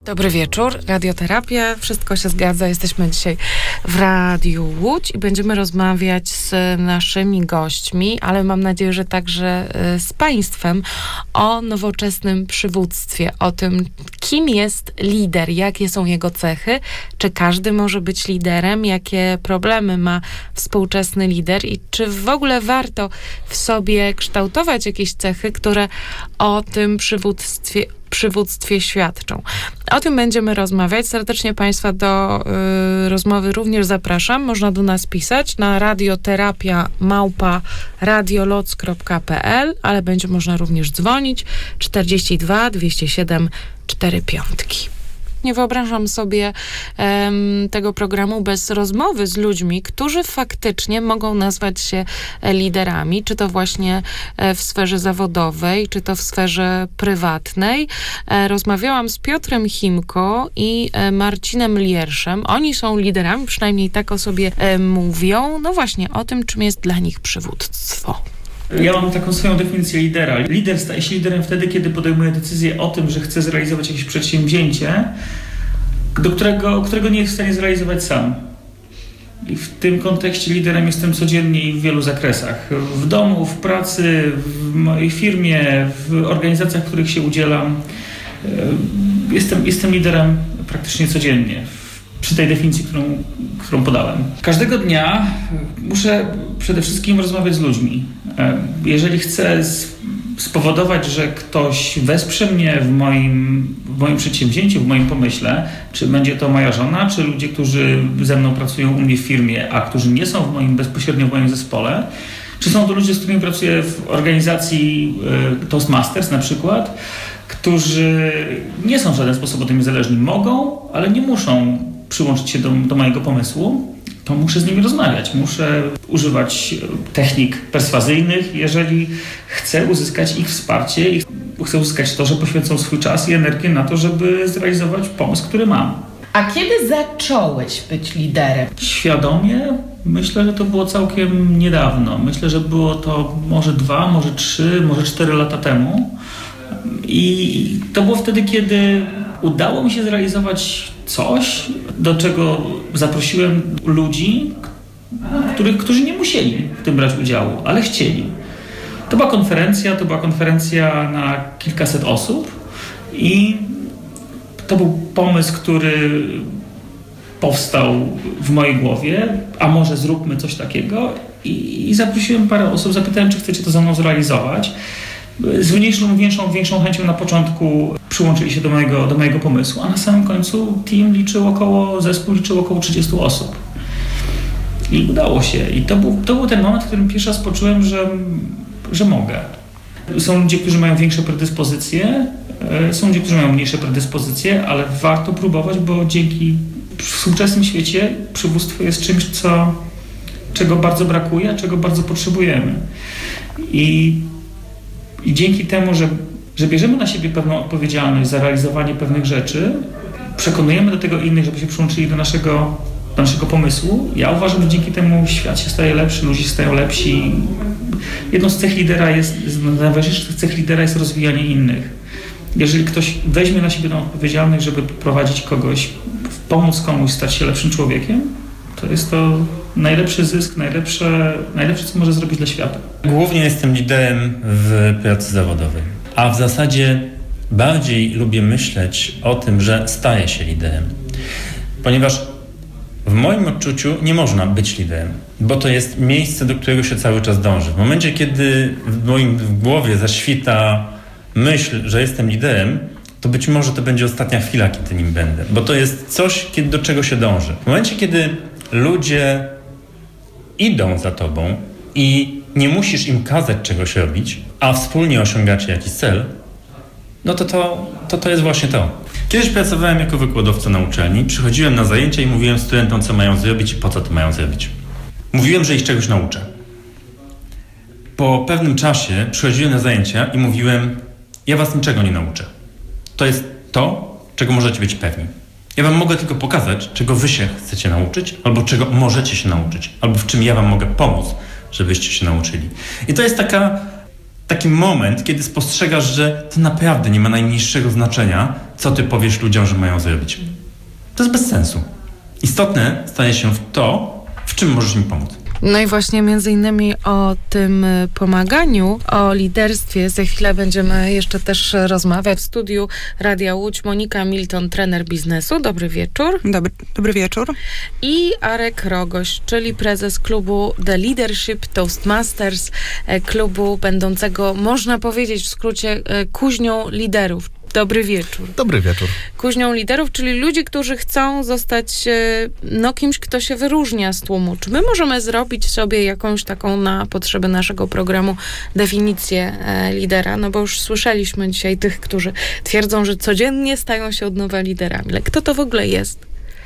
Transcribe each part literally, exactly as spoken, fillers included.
Dobry wieczór, Radioterapia, wszystko się zgadza, jesteśmy dzisiaj w Radiu Łódź i będziemy rozmawiać z naszymi gośćmi, ale mam nadzieję, że także z Państwem o nowoczesnym przywództwie, o tym, kim jest lider, jakie są jego cechy, czy każdy może być liderem, jakie problemy ma współczesny lider i czy w ogóle warto w sobie kształtować jakieś cechy, które o tym przywództwie przywództwie świadczą. O tym będziemy rozmawiać. Serdecznie Państwa do y, rozmowy również zapraszam. Można do nas pisać na radioterapia małpa radioloc kropka p l, ale będzie można również dzwonić czterdzieści dwa dwieście siedem cztery piątki. Nie wyobrażam sobie um, tego programu bez rozmowy z ludźmi, którzy faktycznie mogą nazwać się liderami, czy to właśnie w sferze zawodowej, czy to w sferze prywatnej. Rozmawiałam z Piotrem Chimko i Marcinem Lierszem. Oni są liderami, przynajmniej tak o sobie mówią. No właśnie, o tym, czym jest dla nich przywództwo. Ja mam taką swoją definicję lidera. Lider staje się liderem wtedy, kiedy podejmuje decyzję o tym, że chce zrealizować jakieś przedsięwzięcie, do którego, którego nie jest w stanie zrealizować sam. I w tym kontekście liderem jestem codziennie i w wielu zakresach. W domu, w pracy, w mojej firmie, w organizacjach, w których się udzielam. Jestem, jestem liderem praktycznie codziennie. Przy tej definicji, którą, którą podałem. Każdego dnia muszę przede wszystkim rozmawiać z ludźmi. Jeżeli chcę spowodować, że ktoś wesprze mnie w moim, w moim przedsięwzięciu, w moim pomyśle, czy będzie to moja żona, czy ludzie, którzy ze mną pracują u mnie w firmie, a którzy nie są w moim, bezpośrednio w moim zespole, czy są to ludzie, z którymi pracuję w organizacji Toastmasters na przykład, którzy nie są w żaden sposób od mnie zależni. Mogą, ale nie muszą przyłączyć się do, do mojego pomysłu, to muszę z nimi rozmawiać. Muszę używać technik perswazyjnych, jeżeli chcę uzyskać ich wsparcie i chcę uzyskać to, że poświęcą swój czas i energię na to, żeby zrealizować pomysł, który mam. A kiedy zacząłeś być liderem? Świadomie? Myślę, że to było całkiem niedawno. Myślę, że było to może dwa, może trzy, może cztery lata temu. I to było wtedy, kiedy udało mi się zrealizować coś, do czego zaprosiłem ludzi, których, którzy nie musieli w tym brać udziału, ale chcieli. To była konferencja, to była konferencja na kilkaset osób i to był pomysł, który powstał w mojej głowie, a może zróbmy coś takiego i, i zaprosiłem parę osób, zapytałem, czy chcecie to ze mną zrealizować. Z mniejszą, większą, większą chęcią na początku przyłączyli się do mojego, do mojego pomysłu, a na samym końcu team liczył około, zespół liczył około trzydzieści osób. I udało się. I to był, to był ten moment, w którym pierwszy raz poczułem, że, że mogę. Są ludzie, którzy mają większe predyspozycje, są ludzie, którzy mają mniejsze predyspozycje, ale warto próbować, bo dzięki w współczesnym świecie przywództwo jest czymś, co, czego bardzo brakuje, czego bardzo potrzebujemy. I I dzięki temu, że, że bierzemy na siebie pewną odpowiedzialność za realizowanie pewnych rzeczy, przekonujemy do tego innych, żeby się przyłączyli do naszego, do naszego pomysłu. Ja uważam, że dzięki temu świat się staje lepszy, ludzie się stają lepsi. Jedną z cech lidera jest, z najważniejszych cech lidera jest rozwijanie innych. Jeżeli ktoś weźmie na siebie tą odpowiedzialność, żeby prowadzić kogoś, pomóc komuś stać się lepszym człowiekiem, to jest to najlepszy zysk, najlepsze, najlepsze, co może zrobić dla świata. Głównie jestem liderem w pracy zawodowej, a w zasadzie bardziej lubię myśleć o tym, że staję się liderem. Ponieważ w moim odczuciu nie można być liderem, bo to jest miejsce, do którego się cały czas dąży. W momencie, kiedy w moim w głowie zaświta myśl, że jestem liderem, to być może to będzie ostatnia chwila, kiedy nim będę, bo to jest coś, kiedy, do czego się dąży. W momencie, kiedy ludzie idą za tobą i nie musisz im kazać czegoś robić, a wspólnie osiągacie jakiś cel, no to to, to to jest właśnie to. Kiedyś pracowałem jako wykładowca na uczelni, przychodziłem na zajęcia i mówiłem studentom, co mają zrobić i po co to mają zrobić. Mówiłem, że ich czegoś nauczę. Po pewnym czasie przychodziłem na zajęcia i mówiłem, ja was niczego nie nauczę. To jest to, czego możecie być pewni. Ja wam mogę tylko pokazać, czego wy się chcecie nauczyć, albo czego możecie się nauczyć, albo w czym ja wam mogę pomóc, żebyście się nauczyli. I to jest taka taki moment, kiedy spostrzegasz, że to naprawdę nie ma najmniejszego znaczenia, co ty powiesz ludziom, że mają zrobić. To jest bez sensu. Istotne staje się w to, w czym możesz im pomóc. No i właśnie między innymi o tym pomaganiu, o liderstwie za chwilę będziemy jeszcze też rozmawiać w studiu Radia Łódź. Monika Milton, trener biznesu. Dobry wieczór. Dobry, dobry wieczór. I Arek Rogoś, czyli prezes klubu The Leadership Toastmasters, klubu będącego, można powiedzieć w skrócie, kuźnią liderów. Dobry wieczór. Dobry wieczór. Kuźnią liderów, czyli ludzi, którzy chcą zostać no, kimś, kto się wyróżnia z tłumu. Czy my możemy zrobić sobie jakąś taką na potrzeby naszego programu definicję e, lidera? No bo już słyszeliśmy dzisiaj tych, którzy twierdzą, że codziennie stają się od nowa liderami. Ale kto to w ogóle jest?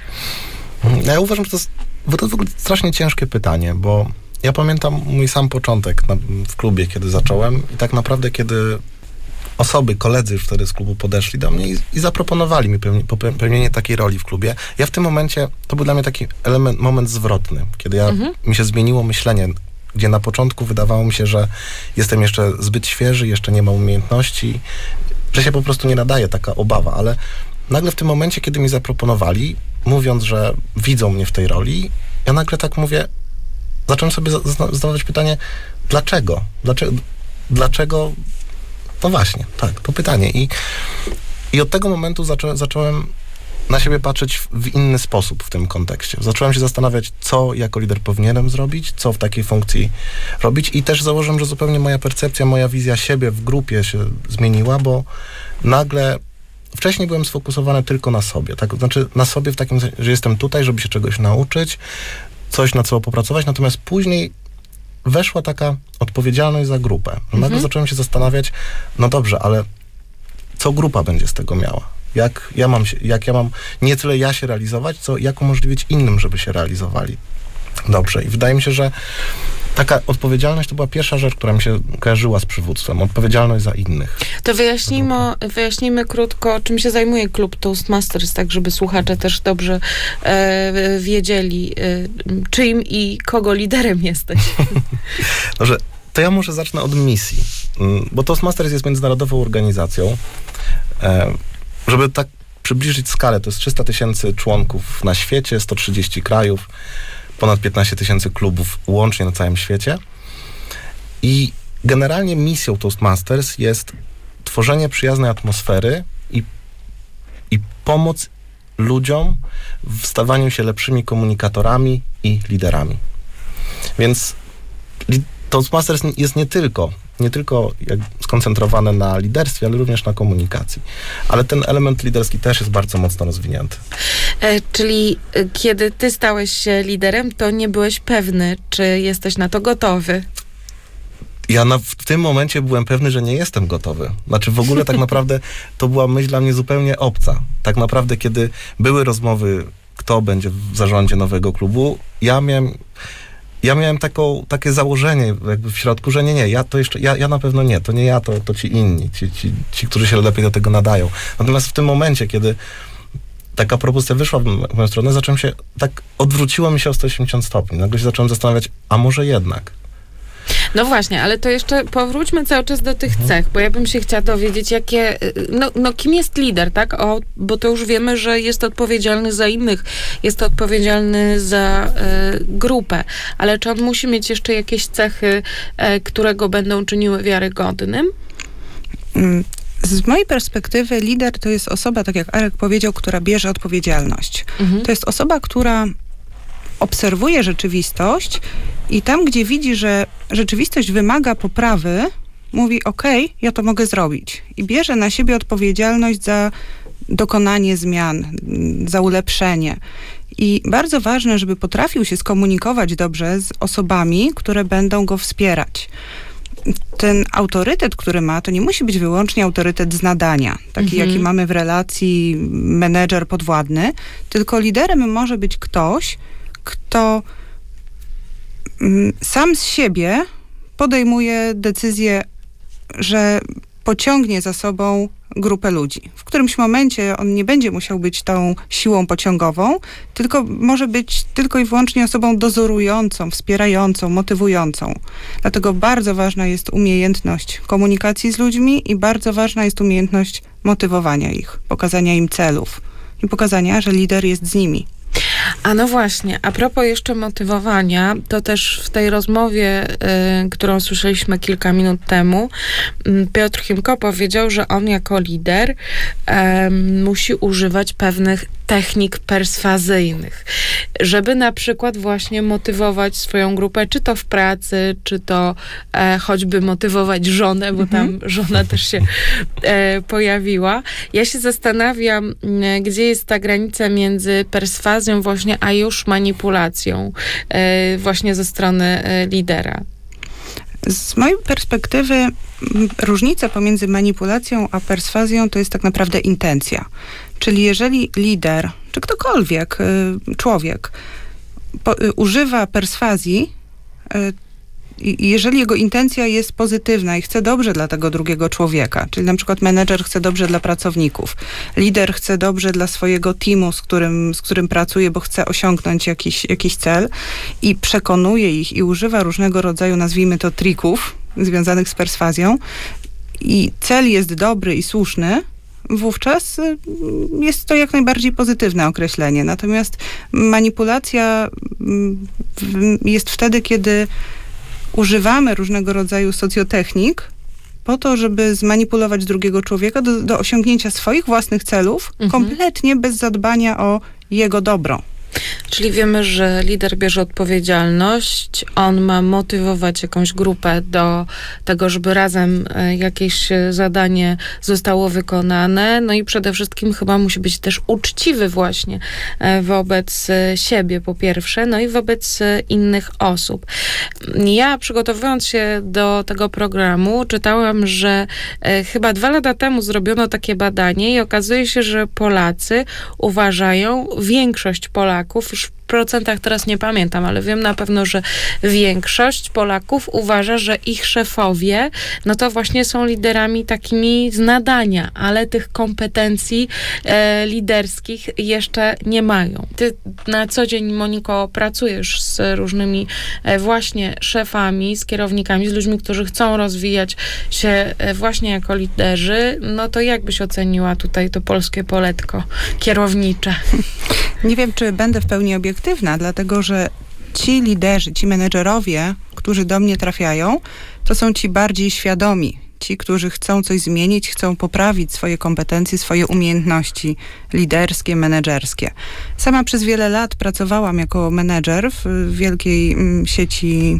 Ja uważam, że to jest, bo to w ogóle strasznie ciężkie pytanie, bo ja pamiętam mój sam początek na, w klubie, kiedy zacząłem i tak naprawdę, kiedy osoby, koledzy już wtedy z klubu podeszli do mnie i, i zaproponowali mi pełni, pełnienie takiej roli w klubie. Ja w tym momencie, to był dla mnie taki element, moment zwrotny, kiedy ja, mhm. mi się zmieniło myślenie, gdzie na początku wydawało mi się, że jestem jeszcze zbyt świeży, jeszcze nie mam umiejętności, że się po prostu nie nadaje, taka obawa, ale nagle w tym momencie, kiedy mi zaproponowali, mówiąc, że widzą mnie w tej roli, ja nagle tak mówię, zacząłem sobie zadawać pytanie, dlaczego? Dlaczego? Dlaczego? No właśnie, tak, to pytanie. I, i od tego momentu zaczą, zacząłem na siebie patrzeć w, w inny sposób w tym kontekście. Zacząłem się zastanawiać, co jako lider powinienem zrobić, co w takiej funkcji robić i też założyłem, że zupełnie moja percepcja, moja wizja siebie w grupie się zmieniła, bo nagle wcześniej byłem sfokusowany tylko na sobie, tak? Znaczy na sobie w takim sensie, że jestem tutaj, żeby się czegoś nauczyć, coś na co popracować, natomiast później weszła taka odpowiedzialność za grupę. Mhm. Nagle zacząłem się zastanawiać, no dobrze, ale co grupa będzie z tego miała? Jak ja mam, się, jak ja mam nie tyle ja się realizować, co jak umożliwić innym, żeby się realizowali dobrze. I wydaje mi się, że taka odpowiedzialność to była pierwsza rzecz, która mi się kojarzyła z przywództwem. Odpowiedzialność za innych. To wyjaśnijmy, wyjaśnijmy krótko, czym się zajmuje klub Toastmasters, tak żeby słuchacze też dobrze e, wiedzieli, e, czyim i kogo liderem jesteś. Dobrze, to ja może zacznę od misji, bo Toastmasters jest międzynarodową organizacją. E, żeby tak przybliżyć skalę, to jest trzysta tysięcy członków na świecie, sto trzydzieści krajów, ponad piętnaście tysięcy klubów łącznie na całym świecie. I generalnie misją Toastmasters jest tworzenie przyjaznej atmosfery i, i pomoc ludziom w stawaniu się lepszymi komunikatorami i liderami. Więc li, Toastmasters jest nie tylko nie tylko jak skoncentrowane na liderstwie, ale również na komunikacji. Ale ten element liderski też jest bardzo mocno rozwinięty. E, czyli e, kiedy ty stałeś się liderem, to nie byłeś pewny, czy jesteś na to gotowy? Ja na, w tym momencie byłem pewny, że nie jestem gotowy. Znaczy w ogóle tak naprawdę to była myśl dla mnie zupełnie obca. Tak naprawdę kiedy były rozmowy, kto będzie w zarządzie nowego klubu, ja miałem Ja miałem taką, takie założenie jakby w środku, że nie, nie, ja to jeszcze, ja, ja na pewno nie, to nie ja, to, to ci inni, ci, ci, ci, którzy się lepiej do tego nadają. Natomiast w tym momencie, kiedy taka propozycja wyszła w moją stronę, zacząłem się, tak odwróciło mi się o sto osiemdziesiąt stopni. Nagle się zacząłem zastanawiać, a może jednak. No właśnie, ale to jeszcze powróćmy cały czas do tych mhm. cech, bo ja bym się chciała dowiedzieć, jakie, no, no kim jest lider, tak? O, bo to już wiemy, że jest odpowiedzialny za innych, jest odpowiedzialny za e, grupę, ale czy on musi mieć jeszcze jakieś cechy, e, które go będą czyniły wiarygodnym? Z mojej perspektywy lider to jest osoba, tak jak Arek powiedział, która bierze odpowiedzialność. Mhm. To jest osoba, która obserwuje rzeczywistość i tam, gdzie widzi, że rzeczywistość wymaga poprawy, mówi, okej, okay, ja to mogę zrobić. I bierze na siebie odpowiedzialność za dokonanie zmian, za ulepszenie. I bardzo ważne, żeby potrafił się skomunikować dobrze z osobami, które będą go wspierać. Ten autorytet, który ma, to nie musi być wyłącznie autorytet z nadania, taki mhm. jaki mamy w relacji menedżer-podwładny, tylko liderem może być ktoś, kto mm, sam z siebie podejmuje decyzję, że pociągnie za sobą grupę ludzi. W którymś momencie on nie będzie musiał być tą siłą pociągową, tylko może być tylko i wyłącznie osobą dozorującą, wspierającą, motywującą. Dlatego bardzo ważna jest umiejętność komunikacji z ludźmi i bardzo ważna jest umiejętność motywowania ich, pokazania im celów i pokazania, że lider jest z nimi. A no właśnie, a propos jeszcze motywowania, to też w tej rozmowie, y, którą słyszeliśmy kilka minut temu, y, Piotr Chimko powiedział, że on jako lider y, musi używać pewnych technik perswazyjnych, żeby na przykład właśnie motywować swoją grupę, czy to w pracy, czy to e, choćby motywować żonę, bo tam żona też się e, pojawiła. Ja się zastanawiam, e, gdzie jest ta granica między perswazją właśnie, a już manipulacją e, właśnie ze strony e, lidera. Z mojej perspektywy m, różnica pomiędzy manipulacją a perswazją to jest tak naprawdę intencja. Czyli jeżeli lider, czy ktokolwiek, y, człowiek po, y, używa perswazji, y, i jeżeli jego intencja jest pozytywna i chce dobrze dla tego drugiego człowieka, czyli na przykład menedżer chce dobrze dla pracowników, lider chce dobrze dla swojego teamu, z którym, z którym pracuje, bo chce osiągnąć jakiś, jakiś cel i przekonuje ich i używa różnego rodzaju, nazwijmy to, trików związanych z perswazją i cel jest dobry i słuszny, wówczas jest to jak najbardziej pozytywne określenie. Natomiast manipulacja jest wtedy, kiedy używamy różnego rodzaju socjotechnik po to, żeby zmanipulować drugiego człowieka do, do osiągnięcia swoich własnych celów, mhm. kompletnie bez zadbania o jego dobro. Czyli wiemy, że lider bierze odpowiedzialność, on ma motywować jakąś grupę do tego, żeby razem jakieś zadanie zostało wykonane, no i przede wszystkim chyba musi być też uczciwy właśnie wobec siebie po pierwsze, no i wobec innych osób. Ja przygotowując się do tego programu czytałam, że chyba dwa lata temu zrobiono takie badanie i okazuje się, że Polacy uważają, większość Polaków, już w procentach teraz nie pamiętam, ale wiem na pewno, że większość Polaków uważa, że ich szefowie, no to właśnie są liderami takimi z nadania, ale tych kompetencji e, liderskich jeszcze nie mają. Ty na co dzień, Moniko, pracujesz z różnymi e, właśnie szefami, z kierownikami, z ludźmi, którzy chcą rozwijać się e, właśnie jako liderzy, no to jak byś oceniła tutaj to polskie poletko kierownicze? Nie wiem, czy będę w pełni obiektywna, dlatego że ci liderzy, ci menedżerowie, którzy do mnie trafiają, to są ci bardziej świadomi. Ci, którzy chcą coś zmienić, chcą poprawić swoje kompetencje, swoje umiejętności liderskie, menedżerskie. Sama przez wiele lat pracowałam jako menedżer w wielkiej mm, sieci,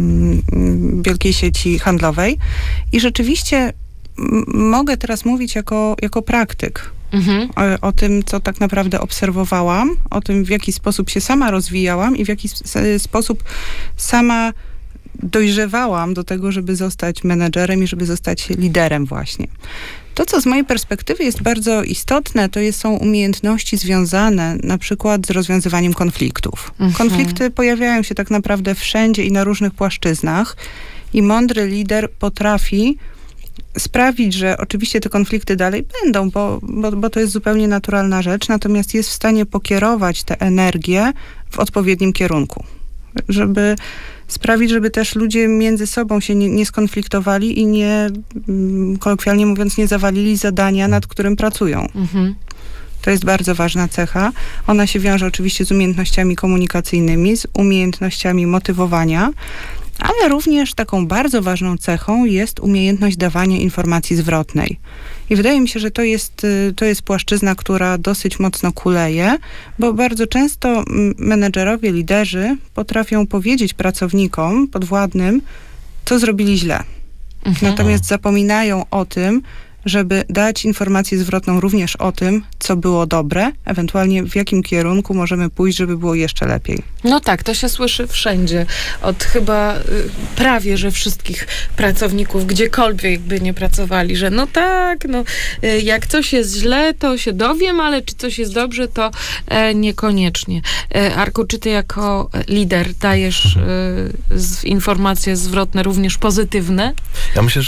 mm, wielkiej sieci handlowej i rzeczywiście m- mogę teraz mówić jako, jako praktyk. Mhm. O, o tym, co tak naprawdę obserwowałam, o tym, w jaki sposób się sama rozwijałam i w jaki s- sposób sama dojrzewałam do tego, żeby zostać menedżerem i żeby zostać liderem właśnie. To, co z mojej perspektywy jest bardzo istotne, to jest, są umiejętności związane na przykład z rozwiązywaniem konfliktów. Mhm. Konflikty pojawiają się tak naprawdę wszędzie i na różnych płaszczyznach i mądry lider potrafi sprawić, że oczywiście te konflikty dalej będą, bo, bo, bo to jest zupełnie naturalna rzecz, natomiast jest w stanie pokierować tę energię w odpowiednim kierunku. Żeby sprawić, żeby też ludzie między sobą się nie, nie skonfliktowali i nie, kolokwialnie mówiąc, nie zawalili zadania, nad którym pracują. Mhm. To jest bardzo ważna cecha. Ona się wiąże oczywiście z umiejętnościami komunikacyjnymi, z umiejętnościami motywowania, ale również taką bardzo ważną cechą jest umiejętność dawania informacji zwrotnej. I wydaje mi się, że to jest, to jest płaszczyzna, która dosyć mocno kuleje, bo bardzo często menedżerowie, liderzy potrafią powiedzieć pracownikom, podwładnym, co zrobili źle. Mhm. Natomiast zapominają o tym, żeby dać informację zwrotną również o tym, co było dobre, ewentualnie w jakim kierunku możemy pójść, żeby było jeszcze lepiej. No tak, to się słyszy wszędzie. Od chyba y, prawie, że wszystkich pracowników, gdziekolwiek by nie pracowali, że no tak, no y, jak coś jest źle, to się dowiem, ale czy coś jest dobrze, to e, niekoniecznie. E, Arku, czy ty jako lider dajesz y, z, informacje zwrotne również pozytywne? Ja myślę, że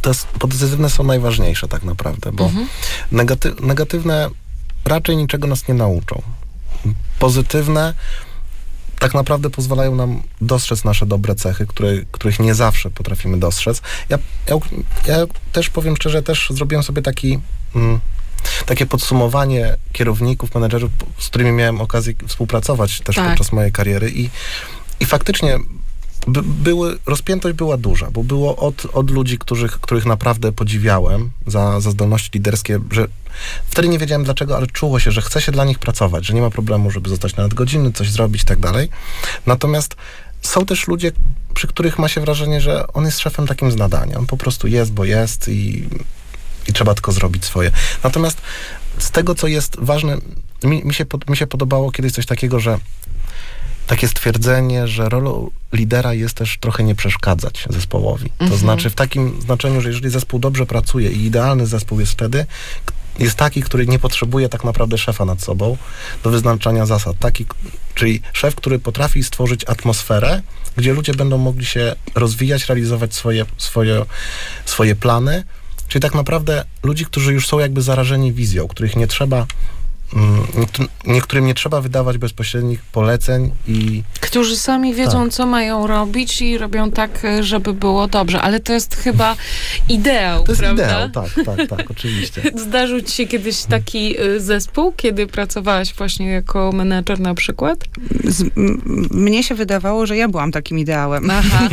te pozytywne są najważniejsze tak naprawdę, bo Mhm. negaty, negatywne raczej niczego nas nie nauczą. Pozytywne tak naprawdę pozwalają nam dostrzec nasze dobre cechy, które, których nie zawsze potrafimy dostrzec. Ja, ja, ja też powiem szczerze, też zrobiłem sobie taki, mm, takie podsumowanie kierowników, menedżerów, z którymi miałem okazję współpracować też Tak. podczas mojej kariery i, i faktycznie by, były, rozpiętość była duża, bo było od, od ludzi, których, których naprawdę podziwiałem za, za zdolności liderskie, że wtedy nie wiedziałem dlaczego, ale czuło się, że chce się dla nich pracować, że nie ma problemu, żeby zostać na nadgodziny, coś zrobić i tak dalej. Natomiast są też ludzie, przy których ma się wrażenie, że on jest szefem takim z nadania. On po prostu jest, bo jest i, i trzeba tylko zrobić swoje. Natomiast z tego, co jest ważne, mi, mi, się, pod, mi się podobało kiedyś coś takiego, że takie stwierdzenie, że rolą lidera jest też trochę nie przeszkadzać zespołowi. To Mhm. znaczy w takim znaczeniu, że jeżeli zespół dobrze pracuje i idealny zespół jest wtedy, k- jest taki, który nie potrzebuje tak naprawdę szefa nad sobą do wyznaczania zasad. Taki, k- czyli szef, który potrafi stworzyć atmosferę, gdzie ludzie będą mogli się rozwijać, realizować swoje, swoje, swoje plany. Czyli tak naprawdę ludzi, którzy już są jakby zarażeni wizją, których nie trzeba Niektó- niektórym nie trzeba wydawać bezpośrednich poleceń i Którzy sami wiedzą, Tak. co mają robić i robią tak, żeby było dobrze. Ale to jest chyba ideał, to jest prawda? ideał, tak, tak, tak, oczywiście. Zdarzył ci się kiedyś taki y, zespół, kiedy pracowałaś właśnie jako menedżer na przykład? Z, m, mnie się wydawało, że ja byłam takim ideałem. Aha.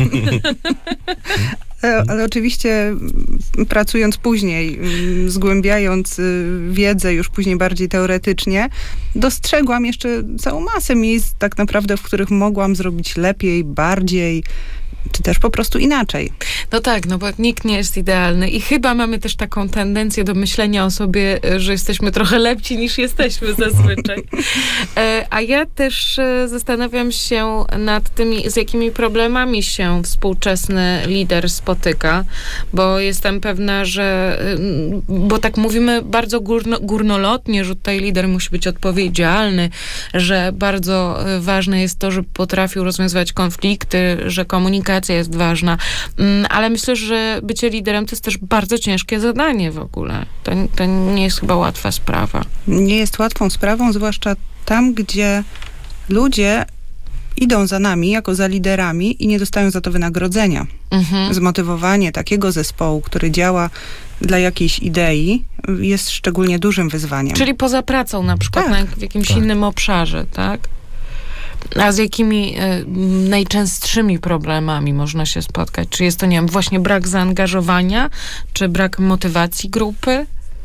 E, Ale oczywiście m, pracując później, m, zgłębiając y, wiedzę już później bardziej teoretycznie, dostrzegłam jeszcze całą masę miejsc tak naprawdę, w których mogłam zrobić lepiej, bardziej, czy też po prostu inaczej. No tak, no bo nikt nie jest idealny i chyba mamy też taką tendencję do myślenia o sobie, e, że jesteśmy trochę lepsi niż jesteśmy zazwyczaj. E, A ja też e, zastanawiam się nad tymi, z jakimi problemami się współczesny lider spotyka, bo jestem pewna, że, e, bo tak mówimy bardzo górno, górnolotnie, że tutaj lider musi być odpowiedzialny, że bardzo e, ważne jest to, żeby potrafił rozwiązywać konflikty, że komunikacja jest ważna, Mm, ale myślę, że bycie liderem to jest też bardzo ciężkie zadanie w ogóle. To, to nie jest chyba łatwa sprawa. Nie jest łatwą sprawą, zwłaszcza tam, gdzie ludzie idą za nami, jako za liderami i nie dostają za to wynagrodzenia. Mhm. Zmotywowanie takiego zespołu, który działa dla jakiejś idei, jest szczególnie dużym wyzwaniem. Czyli poza pracą na przykład, Tak. na, w jakimś Tak. innym obszarze, tak? A z jakimi y, najczęstszymi problemami można się spotkać? Czy jest to, nie wiem, właśnie brak zaangażowania, czy brak motywacji grupy?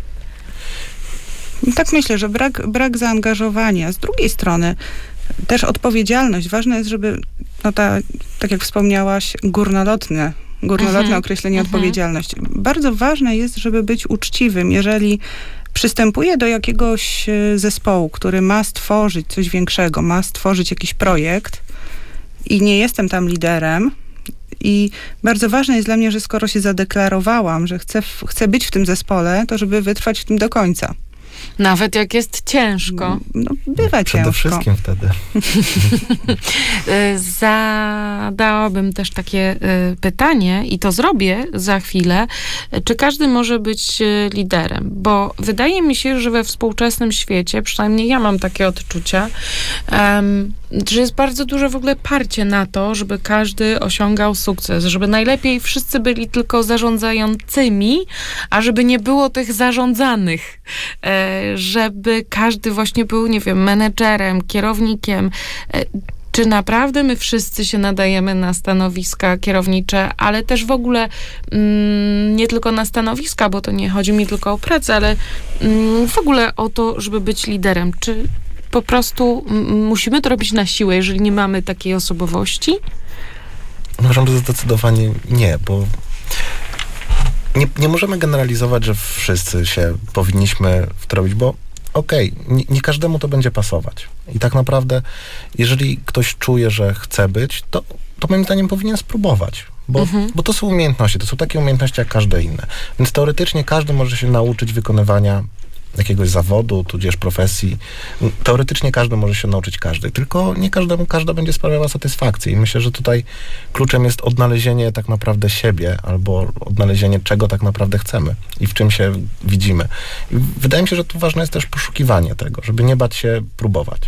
Tak myślę, że brak, brak zaangażowania. Z drugiej strony też odpowiedzialność. Ważne jest, żeby, no ta, tak jak wspomniałaś, górnolotne, górnolotne Mhm. określenie Mhm. odpowiedzialność. Bardzo ważne jest, żeby być uczciwym. Jeżeli przystępuję do jakiegoś e, zespołu, który ma stworzyć coś większego, ma stworzyć jakiś projekt i nie jestem tam liderem, i bardzo ważne jest dla mnie, że skoro się zadeklarowałam, że chcę, w, chcę być w tym zespole, to żeby wytrwać w tym do końca. Nawet jak jest ciężko. No, bywa Przede ciężko. wszystkim wtedy. Y, Zadałabym też takie y, pytanie i to zrobię za chwilę. Y, Czy każdy może być y, liderem? Bo wydaje mi się, że we współczesnym świecie, przynajmniej ja mam takie odczucia, em, że jest bardzo duże w ogóle parcie na to, żeby każdy osiągał sukces, żeby najlepiej wszyscy byli tylko zarządzającymi, a żeby nie było tych zarządzanych, e, żeby każdy właśnie był, nie wiem, menedżerem, kierownikiem. E, Czy naprawdę my wszyscy się nadajemy na stanowiska kierownicze, ale też w ogóle mm, nie tylko na stanowiska, bo to nie chodzi mi tylko o pracę, ale mm, w ogóle o to, żeby być liderem. Czy po prostu mm, musimy to robić na siłę, jeżeli nie mamy takiej osobowości? Uważam, że zdecydowanie nie, bo nie, nie możemy generalizować, że wszyscy się powinniśmy w to robić, bo okej, nie, nie każdemu to będzie pasować. I tak naprawdę, jeżeli ktoś czuje, że chce być, to, to moim zdaniem powinien spróbować. Bo, Mhm. bo to są umiejętności, to są takie umiejętności jak każde inne. Więc teoretycznie każdy może się nauczyć wykonywania jakiegoś zawodu, tudzież profesji. Teoretycznie każdy może się nauczyć każdej, tylko nie każdemu każda będzie sprawiała satysfakcję i myślę, że tutaj kluczem jest odnalezienie tak naprawdę siebie albo odnalezienie czego tak naprawdę chcemy i w czym się widzimy. I wydaje mi się, że tu ważne jest też poszukiwanie tego, żeby nie bać się próbować.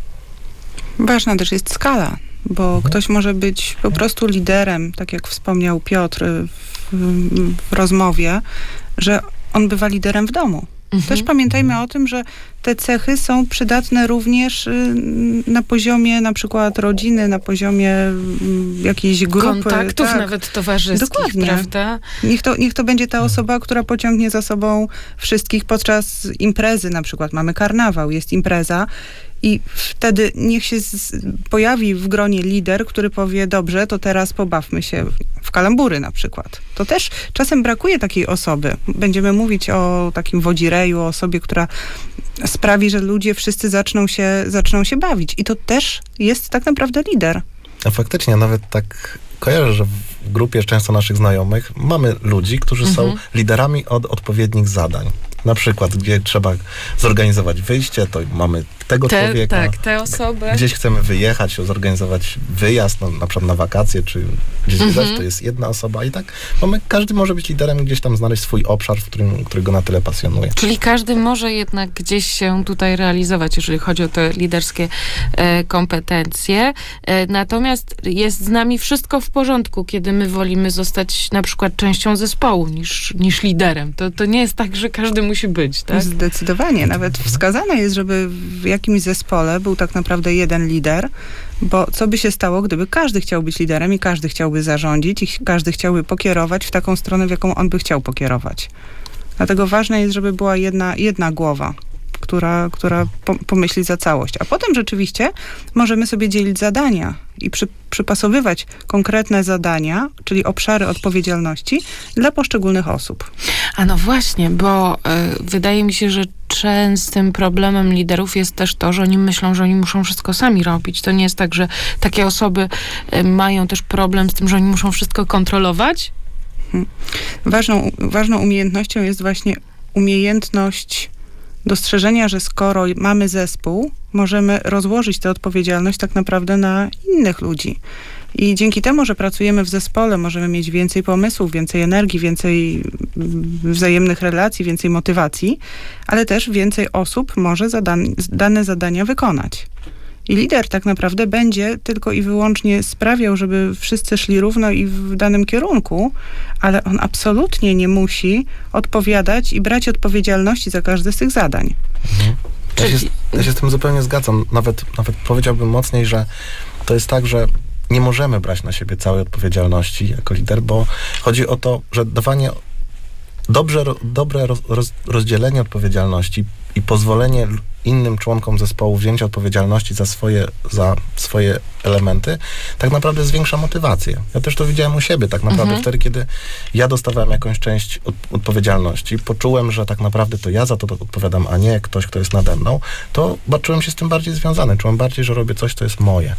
Ważna też jest skala, bo mhm. ktoś może być po prostu liderem, tak jak wspomniał Piotr w, w rozmowie, że on bywa liderem w domu. Mhm. Też pamiętajmy o tym, że te cechy są przydatne również y, na poziomie na przykład rodziny, na poziomie y, jakiejś grupy. Kontaktów tak. nawet towarzyskich, Dokładnie. Prawda? Niech to, niech to będzie ta osoba, która pociągnie za sobą wszystkich podczas imprezy, na przykład mamy karnawał, jest impreza i wtedy niech się z, pojawi w gronie lider, który powie, dobrze, to teraz pobawmy się w kalambury na przykład. To też czasem brakuje takiej osoby. Będziemy mówić o takim wodzireju, o osobie, która sprawi, że ludzie wszyscy zaczną się, zaczną się bawić. I to też jest tak naprawdę lider. A faktycznie, nawet tak kojarzę, że w grupie często naszych znajomych mamy ludzi, którzy mhm. są liderami od odpowiednich zadań. Na przykład, gdzie trzeba zorganizować wyjście, to mamy tego te, człowieka. Tak, tę osobę. Gdzieś chcemy wyjechać, zorganizować wyjazd, no, na przykład na wakacje, czy gdzieś mhm. wyjść, to jest jedna osoba i tak mamy, każdy może być liderem, gdzieś tam znaleźć swój obszar, w którym, który go na tyle pasjonuje. Czyli każdy może jednak gdzieś się tutaj realizować, jeżeli chodzi o te liderskie e, kompetencje. E, natomiast jest z nami wszystko w porządku, kiedy my wolimy zostać na przykład częścią zespołu niż, niż liderem. To, to nie jest tak, że każdy musi być, tak? Zdecydowanie. Nawet wskazane jest, żeby w jakimś zespole był tak naprawdę jeden lider, bo co by się stało, gdyby każdy chciał być liderem i każdy chciałby zarządzić i każdy chciałby pokierować w taką stronę, w jaką on by chciał pokierować. Dlatego ważne jest, żeby była jedna, jedna głowa, która, która po, pomyśli za całość. A potem rzeczywiście możemy sobie dzielić zadania i przy, przypasowywać konkretne zadania, czyli obszary odpowiedzialności dla poszczególnych osób. A no właśnie, bo y, wydaje mi się, że częstym problemem liderów jest też to, że oni myślą, że oni muszą wszystko sami robić. To nie jest tak, że takie osoby y, mają też problem z tym, że oni muszą wszystko kontrolować? Hmm. Ważną, ważną umiejętnością jest właśnie umiejętność dostrzeżenia, że skoro mamy zespół, możemy rozłożyć tę odpowiedzialność tak naprawdę na innych ludzi. I dzięki temu, że pracujemy w zespole, możemy mieć więcej pomysłów, więcej energii, więcej wzajemnych relacji, więcej motywacji, ale też więcej osób może zadan- dane zadania wykonać. I lider tak naprawdę będzie tylko i wyłącznie sprawiał, żeby wszyscy szli równo i w danym kierunku, ale on absolutnie nie musi odpowiadać i brać odpowiedzialności za każde z tych zadań. Mhm. Ja, się, ja się z tym zupełnie zgadzam. Nawet, nawet powiedziałbym mocniej, że to jest tak, że nie możemy brać na siebie całej odpowiedzialności jako lider, bo chodzi o to, że dawanie dobrze, dobre roz, roz, rozdzielenie odpowiedzialności i pozwolenie innym członkom zespołu wzięcia odpowiedzialności za swoje, za swoje elementy, tak naprawdę zwiększa motywację. Ja też to widziałem u siebie, tak naprawdę mhm. wtedy, kiedy ja dostawałem jakąś część od, odpowiedzialności, poczułem, że tak naprawdę to ja za to odpowiadam, a nie ktoś, kto jest nade mną, to czułem się z tym bardziej związany, czułem bardziej, że robię coś, co jest moje.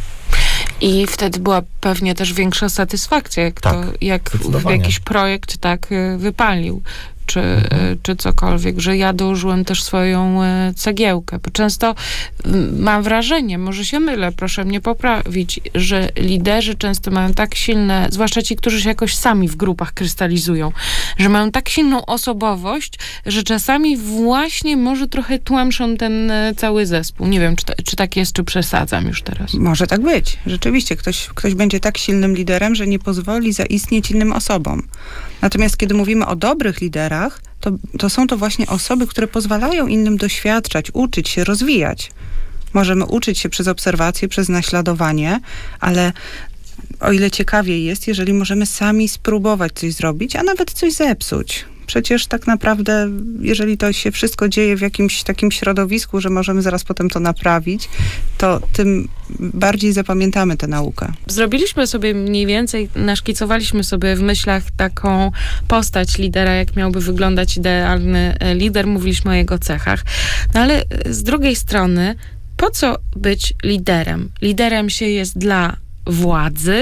I wtedy była pewnie też większa satysfakcja, jak, tak, to, jak jakiś projekt tak wypalił. Czy, mhm. czy cokolwiek, że ja dołożyłem też swoją cegiełkę. Bo często mam wrażenie, może się mylę, proszę mnie poprawić, że liderzy często mają tak silne, zwłaszcza ci, którzy się jakoś sami w grupach krystalizują, że mają tak silną osobowość, że czasami właśnie może trochę tłamszą ten cały zespół. Nie wiem, czy, to, czy tak jest, czy przesadzam już teraz. Może tak być. Rzeczywiście, ktoś, ktoś będzie tak silnym liderem, że nie pozwoli zaistnieć innym osobom. Natomiast kiedy mówimy o dobrych liderach, to, to są to właśnie osoby, które pozwalają innym doświadczać, uczyć się, rozwijać. Możemy uczyć się przez obserwację, przez naśladowanie, ale o ile ciekawiej jest, jeżeli możemy sami spróbować coś zrobić, a nawet coś zepsuć. Przecież tak naprawdę, jeżeli to się wszystko dzieje w jakimś takim środowisku, że możemy zaraz potem to naprawić, to tym bardziej zapamiętamy tę naukę. Zrobiliśmy sobie mniej więcej, naszkicowaliśmy sobie w myślach taką postać lidera, jak miałby wyglądać idealny lider. Mówiliśmy o jego cechach. No ale z drugiej strony, po co być liderem? Liderem się jest dla władzy,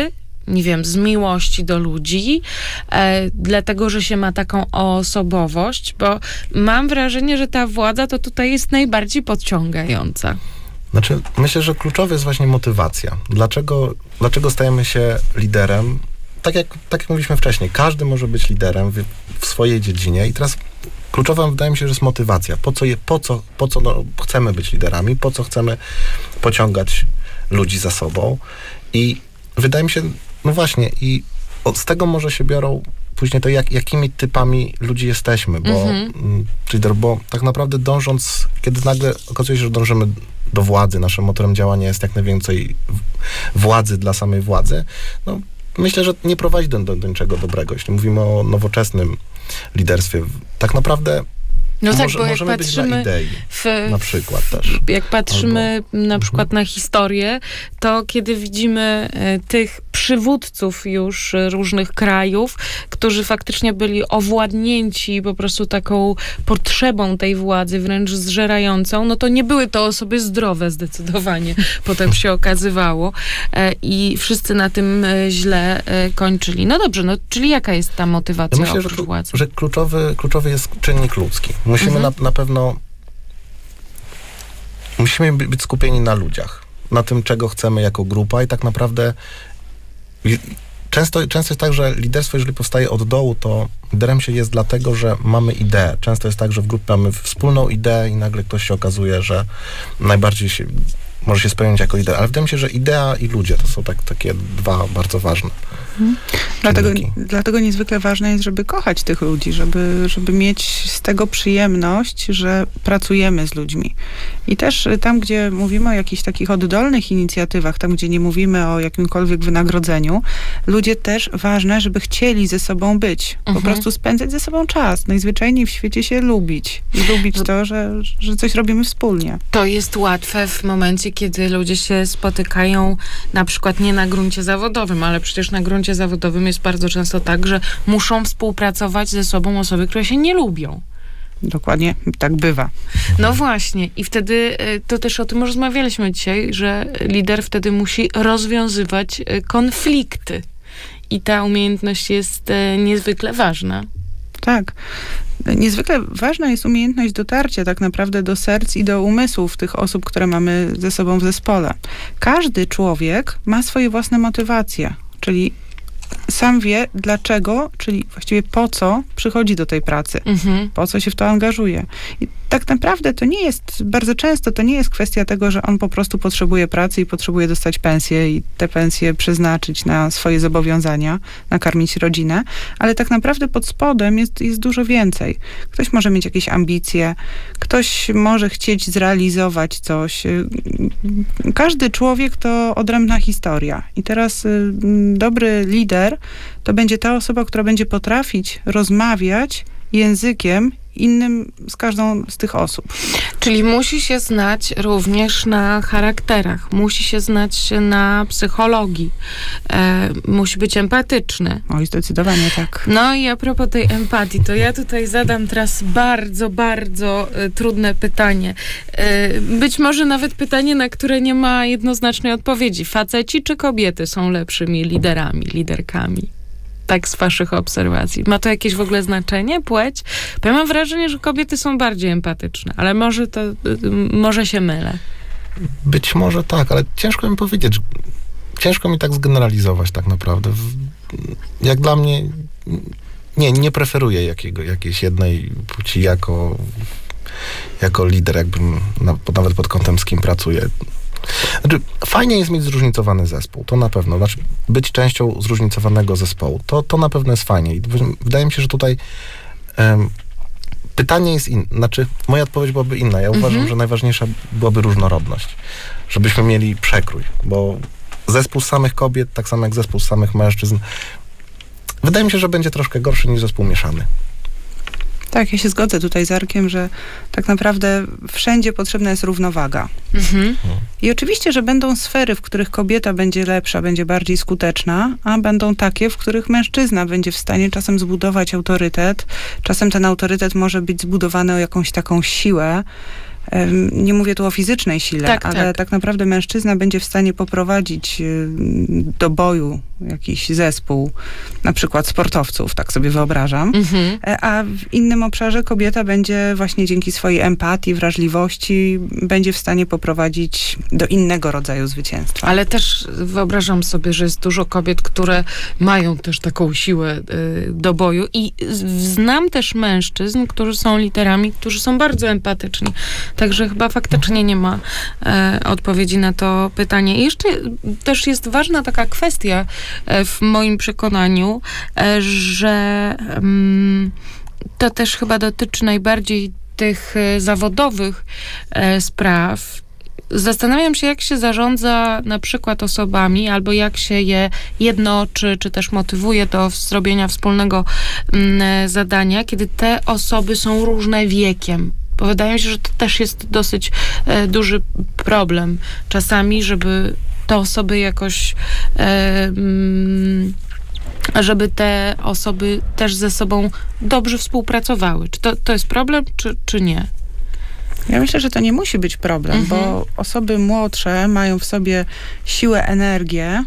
nie wiem, z miłości do ludzi, e, dlatego, że się ma taką osobowość, bo mam wrażenie, że ta władza to tutaj jest najbardziej podciągająca. Znaczy, myślę, że kluczowa jest właśnie motywacja. Dlaczego, dlaczego stajemy się liderem? Tak jak, tak jak mówiliśmy wcześniej, każdy może być liderem w, w swojej dziedzinie i teraz kluczowa wydaje mi się, że jest motywacja. Po co, je, po co, po co no, chcemy być liderami, po co chcemy pociągać ludzi za sobą i wydaje mi się, no właśnie, i od, z tego może się biorą później to, jak, jakimi typami ludzi jesteśmy, bo, mm-hmm. czyli, bo tak naprawdę dążąc, kiedy nagle okazuje się, że dążymy do władzy, naszym motorem działania jest jak najwięcej władzy dla samej władzy, no myślę, że nie prowadzi do, do, do niczego dobrego. Jeśli mówimy o nowoczesnym liderstwie, tak naprawdę no tak, może, bo jak możemy patrzymy być dla idei, w, na przykład też. Jak patrzymy Albo, na przykład mhm. na historię, to kiedy widzimy e, tych przywódców już e, różnych krajów, którzy faktycznie byli owładnięci po prostu taką potrzebą tej władzy, wręcz zżerającą, no to nie były to osoby zdrowe zdecydowanie, potem się okazywało e, i wszyscy na tym e, źle e, kończyli. No dobrze, no czyli jaka jest ta motywacja ja myślę, oprócz że, władzy? że kluczowy, kluczowy jest czynnik ludzki. Musimy mhm. na, na pewno musimy być skupieni na ludziach, na tym, czego chcemy jako grupa i tak naprawdę często, często jest tak, że liderstwo, jeżeli powstaje od dołu, to liderem się jest dlatego, że mamy ideę. Często jest tak, że w grupie mamy wspólną ideę i nagle ktoś się okazuje, że najbardziej się, może się spełnić jako lider. Ale wydaje mi się, że idea i ludzie to są tak, takie dwa bardzo ważne. Hmm. Dlatego, dlatego niezwykle ważne jest, żeby kochać tych ludzi, żeby, żeby mieć z tego przyjemność, że pracujemy z ludźmi. I też tam, gdzie mówimy o jakichś takich oddolnych inicjatywach, tam, gdzie nie mówimy o jakimkolwiek wynagrodzeniu, ludzie też ważne, żeby chcieli ze sobą być. Mhm. Po prostu spędzać ze sobą czas. Najzwyczajniej w świecie się lubić. I lubić to, że, że coś robimy wspólnie. To jest łatwe w momencie, kiedy ludzie się spotykają na przykład nie na gruncie zawodowym, ale przecież na gruncie zawodowym jest bardzo często tak, że muszą współpracować ze sobą osoby, które się nie lubią. Dokładnie, tak bywa. No właśnie. I wtedy, to też o tym rozmawialiśmy dzisiaj, że lider wtedy musi rozwiązywać konflikty. I ta umiejętność jest niezwykle ważna. Tak. Niezwykle ważna jest umiejętność dotarcia tak naprawdę do serc i do umysłów tych osób, które mamy ze sobą w zespole. Każdy człowiek ma swoje własne motywacje, czyli sam wie dlaczego, czyli właściwie po co przychodzi do tej pracy, mhm. po co się w to angażuje. I tak naprawdę to nie jest, bardzo często to nie jest kwestia tego, że on po prostu potrzebuje pracy i potrzebuje dostać pensję i te pensje przeznaczyć na swoje zobowiązania, nakarmić rodzinę, ale tak naprawdę pod spodem jest, jest dużo więcej. Ktoś może mieć jakieś ambicje, ktoś może chcieć zrealizować coś. Każdy człowiek to odrębna historia. I teraz y, dobry lider to będzie ta osoba, która będzie potrafić rozmawiać językiem innym z każdą z tych osób. Czyli musi się znać również na charakterach, musi się znać na psychologii, e, musi być empatyczny. Oj, zdecydowanie tak. No i a propos tej empatii, to ja tutaj zadam teraz bardzo, bardzo e, trudne pytanie. E, być może nawet pytanie, na które nie ma jednoznacznej odpowiedzi. Faceci czy kobiety są lepszymi liderami, liderkami? Tak z waszych obserwacji. Ma to jakieś w ogóle znaczenie, płeć? Bo ja mam wrażenie, że kobiety są bardziej empatyczne, ale może to, może się mylę. Być może tak, ale ciężko mi powiedzieć. Ciężko mi tak zgeneralizować tak naprawdę. Jak dla mnie, nie, nie preferuję jakiego, jakiejś jednej płci jako, jako lider, jakbym na, nawet pod kątem z kim pracuję. Znaczy, fajnie jest mieć zróżnicowany zespół, to na pewno. Znaczy, być częścią zróżnicowanego zespołu, to, to na pewno jest fajnie. I wydaje mi się, że tutaj um, pytanie jest inne. Znaczy, moja odpowiedź byłaby inna. Ja uważam, mhm. że najważniejsza byłaby różnorodność. Żebyśmy mieli przekrój, bo zespół samych kobiet, tak samo jak zespół samych mężczyzn, wydaje mi się, że będzie troszkę gorszy niż zespół mieszany. Tak, ja się zgodzę tutaj z Arkiem, że tak naprawdę wszędzie potrzebna jest równowaga. Mhm. I oczywiście, że będą sfery, w których kobieta będzie lepsza, będzie bardziej skuteczna, a będą takie, w których mężczyzna będzie w stanie czasem zbudować autorytet. Czasem ten autorytet może być zbudowany o jakąś taką siłę, Nie mówię tu o fizycznej sile, tak, ale tak. tak naprawdę mężczyzna będzie w stanie poprowadzić do boju jakiś zespół, na przykład sportowców, tak sobie wyobrażam, Mhm. a w innym obszarze kobieta będzie właśnie dzięki swojej empatii, wrażliwości, będzie w stanie poprowadzić do innego rodzaju zwycięstwa. Ale też wyobrażam sobie, że jest dużo kobiet, które mają też taką siłę y, do boju i z- znam też mężczyzn, którzy są liderami, którzy są bardzo empatyczni. Także chyba faktycznie nie ma e, odpowiedzi na to pytanie. I jeszcze też jest ważna taka kwestia e, w moim przekonaniu, e, że mm, to też chyba dotyczy najbardziej tych e, zawodowych e, spraw. Zastanawiam się, jak się zarządza na przykład osobami, albo jak się je jednoczy, czy też motywuje do zrobienia wspólnego mm, zadania, kiedy te osoby są różne wiekiem. Bo wydaje mi się, że to też jest dosyć e, duży problem czasami, żeby te osoby jakoś e, mm, żeby te osoby też ze sobą dobrze współpracowały. Czy to, to jest problem, czy, czy nie? Ja myślę, że to nie musi być problem, Mhm. bo osoby młodsze mają w sobie siłę, energię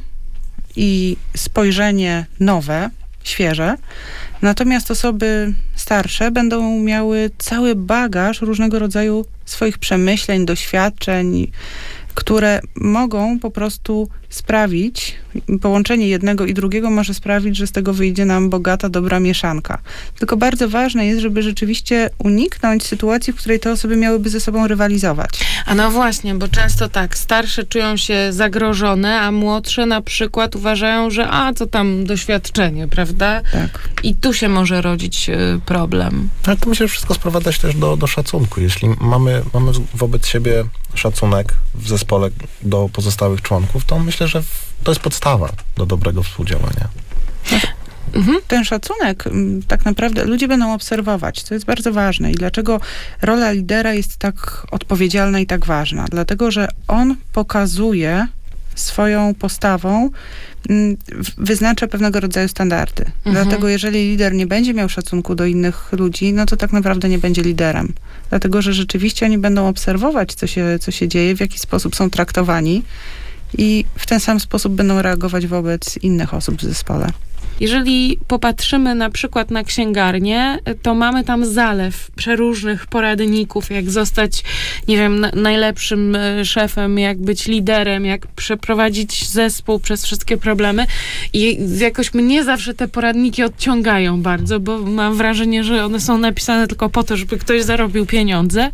i spojrzenie nowe, świeże. Natomiast osoby starsze będą miały cały bagaż różnego rodzaju swoich przemyśleń, doświadczeń, które mogą po prostu sprawić, połączenie jednego i drugiego może sprawić, że z tego wyjdzie nam bogata, dobra mieszanka. Tylko bardzo ważne jest, żeby rzeczywiście uniknąć sytuacji, w której te osoby miałyby ze sobą rywalizować. A no właśnie, bo często tak, starsze czują się zagrożone, a młodsze na przykład uważają, że a, co tam doświadczenie, prawda? Tak. I tu się może rodzić y, problem. Ale to myślę, że wszystko sprowadza się też do, do szacunku. Jeśli mamy, mamy wobec siebie szacunek w zespole do pozostałych członków, to myślę, że w, to jest podstawa do dobrego współdziałania. Mhm. Ten szacunek m, tak naprawdę ludzie będą obserwować, co jest bardzo ważne. I dlaczego rola lidera jest tak odpowiedzialna i tak ważna? Dlatego, że on pokazuje swoją postawą, m, w- wyznacza pewnego rodzaju standardy. Mhm. Dlatego jeżeli lider nie będzie miał szacunku do innych ludzi, no to tak naprawdę nie będzie liderem. Dlatego, że rzeczywiście oni będą obserwować, co się, co się dzieje, w jaki sposób są traktowani i w ten sam sposób będą reagować wobec innych osób w zespole. Jeżeli popatrzymy na przykład na księgarnię, to mamy tam zalew przeróżnych poradników, jak zostać, nie wiem, na, najlepszym e, szefem, jak być liderem, jak przeprowadzić zespół przez wszystkie problemy. I jakoś mnie zawsze te poradniki odciągają bardzo, bo mam wrażenie, że one są napisane tylko po to, żeby ktoś zarobił pieniądze.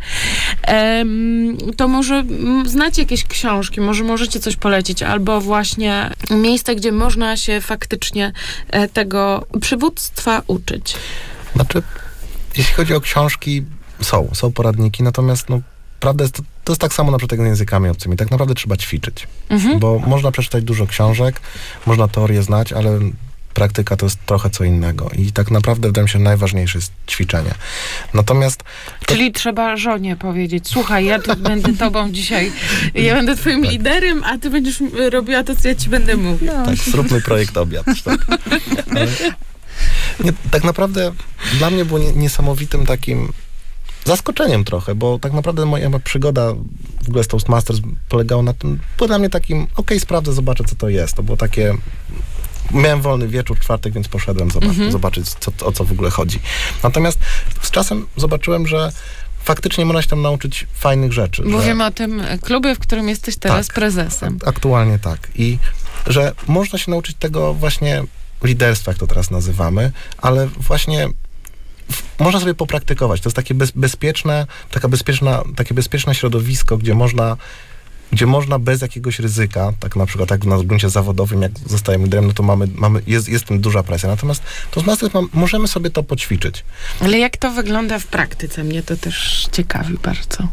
Em, to może mm, znacie jakieś książki, może możecie coś polecić, albo właśnie miejsce, gdzie można się faktycznie e, tego przywództwa uczyć. Znaczy, jeśli chodzi o książki, są, są poradniki, natomiast no, prawda jest, to, to jest tak samo na przykład jak z językami obcymi. Tak naprawdę trzeba ćwiczyć, Mhm. bo można przeczytać dużo książek, można teorię znać, ale praktyka to jest trochę co innego i tak naprawdę wydaje mi się najważniejsze jest ćwiczenie. Natomiast Czyli trzeba żonie powiedzieć, słuchaj, ja tu będę tobą dzisiaj, ja będę twoim liderem, a ty będziesz robiła to, co ja ci będę mówił. No. tak, zróbmy projekt obiad. Tak. Ale, nie, tak naprawdę dla mnie było nie, niesamowitym takim zaskoczeniem trochę, bo tak naprawdę moja przygoda w ogóle z Toastmasters polegała na tym, było dla mnie takim, okej, sprawdzę, zobaczę, co to jest. To było takie, miałem wolny wieczór, czwartek, więc poszedłem zobac- Mhm. zobaczyć, co, o co w ogóle chodzi. Natomiast z czasem zobaczyłem, że faktycznie można się tam nauczyć fajnych rzeczy. że- Mówimy o tym klubie, w którym jesteś teraz Tak. prezesem. Aktualnie tak. I że można się nauczyć tego właśnie liderstwa, jak to teraz nazywamy, ale właśnie w, można sobie popraktykować. To jest takie bez, bezpieczne, taka bezpieczna, takie bezpieczne środowisko, gdzie można gdzie można bez jakiegoś ryzyka, tak na przykład tak na gruncie zawodowym, jak zostajemy liderem, no to mamy, mamy jest, jest tym duża presja. Natomiast to znaczy, możemy sobie to poćwiczyć. Ale jak to wygląda w praktyce? Mnie to też ciekawi bardzo.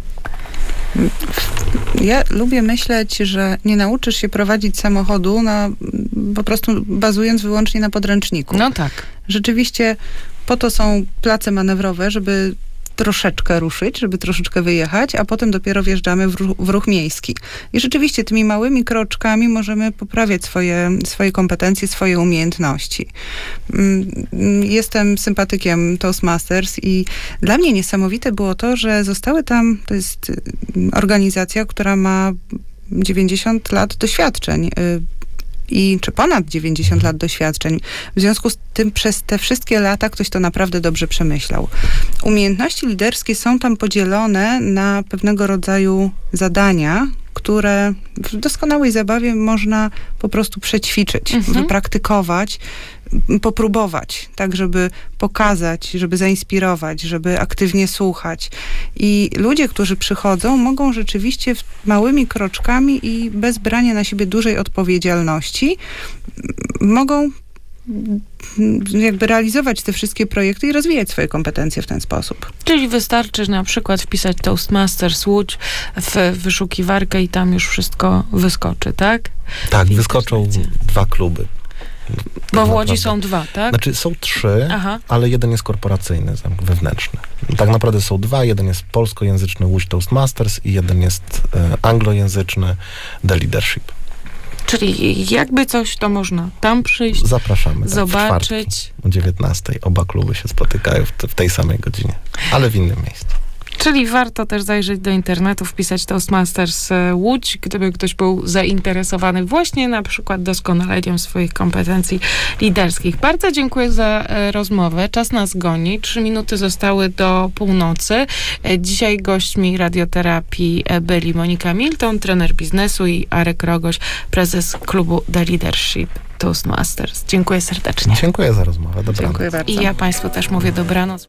Ja lubię myśleć, że nie nauczysz się prowadzić samochodu na, po prostu bazując wyłącznie na podręczniku. No tak. Rzeczywiście po to są place manewrowe, żeby troszeczkę ruszyć, żeby troszeczkę wyjechać, a potem dopiero wjeżdżamy w ruch, w ruch miejski. I rzeczywiście tymi małymi kroczkami możemy poprawiać swoje, swoje kompetencje, swoje umiejętności. Jestem sympatykiem Toastmasters i dla mnie niesamowite było to, że zostały tam, to jest organizacja, która ma dziewięćdziesiąt lat doświadczeń. I, czy ponad dziewięćdziesiąt lat doświadczeń. W związku z tym przez te wszystkie lata ktoś to naprawdę dobrze przemyślał. Umiejętności liderskie są tam podzielone na pewnego rodzaju zadania, które w doskonałej zabawie można po prostu przećwiczyć, mhm. wypraktykować, popróbować, tak żeby pokazać, żeby zainspirować, żeby aktywnie słuchać. I ludzie, którzy przychodzą, mogą rzeczywiście małymi kroczkami i bez brania na siebie dużej odpowiedzialności mogą jakby realizować te wszystkie projekty i rozwijać swoje kompetencje w ten sposób. Czyli wystarczy na przykład wpisać Toastmasters Łódź w wyszukiwarkę i tam już wszystko wyskoczy, tak? Tak, wyskoczą dwa kluby. Bo w Łodzi są dwa, tak? Znaczy są trzy, Aha. ale jeden jest korporacyjny, wewnętrzny. Tak naprawdę są dwa. Jeden jest polskojęzyczny Łódź Toastmasters i jeden jest e, anglojęzyczny The Leadership. Czyli jakby coś, to można tam przyjść, zapraszamy, tak, zobaczyć. O dziewiętnastej oba kluby się spotykają w, te, w tej samej godzinie, ale w innym miejscu. Czyli warto też zajrzeć do internetu, wpisać Toastmasters Łódź, gdyby ktoś był zainteresowany właśnie na przykład doskonaleniem swoich kompetencji liderskich. Bardzo dziękuję za rozmowę. Czas nas goni. Trzy minuty zostały do północy. Dzisiaj gośćmi radioterapii byli Monika Milton, trener biznesu, i Arek Rogoś, prezes klubu The Leadership Toastmasters. Dziękuję serdecznie. Dziękuję za rozmowę. Dobranoc. Dziękuję bardzo. I ja Państwu też mówię dobranoc.